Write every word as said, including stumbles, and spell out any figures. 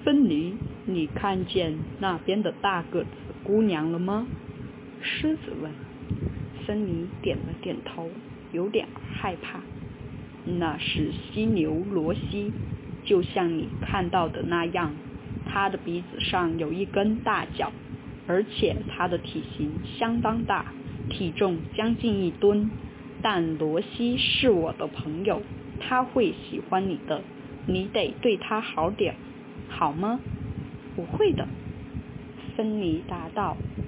芬妮，你看见那边的大个子姑娘了吗？狮子问。芬妮点了点头，有点害怕。那是犀牛罗西，就像你看到的那样，它的鼻子上有一根大角，而且它的体型相当大，体重将近一吨。但罗西是我的朋友，他会喜欢你的，你得对他好点，好吗？我会的，芬妮答道。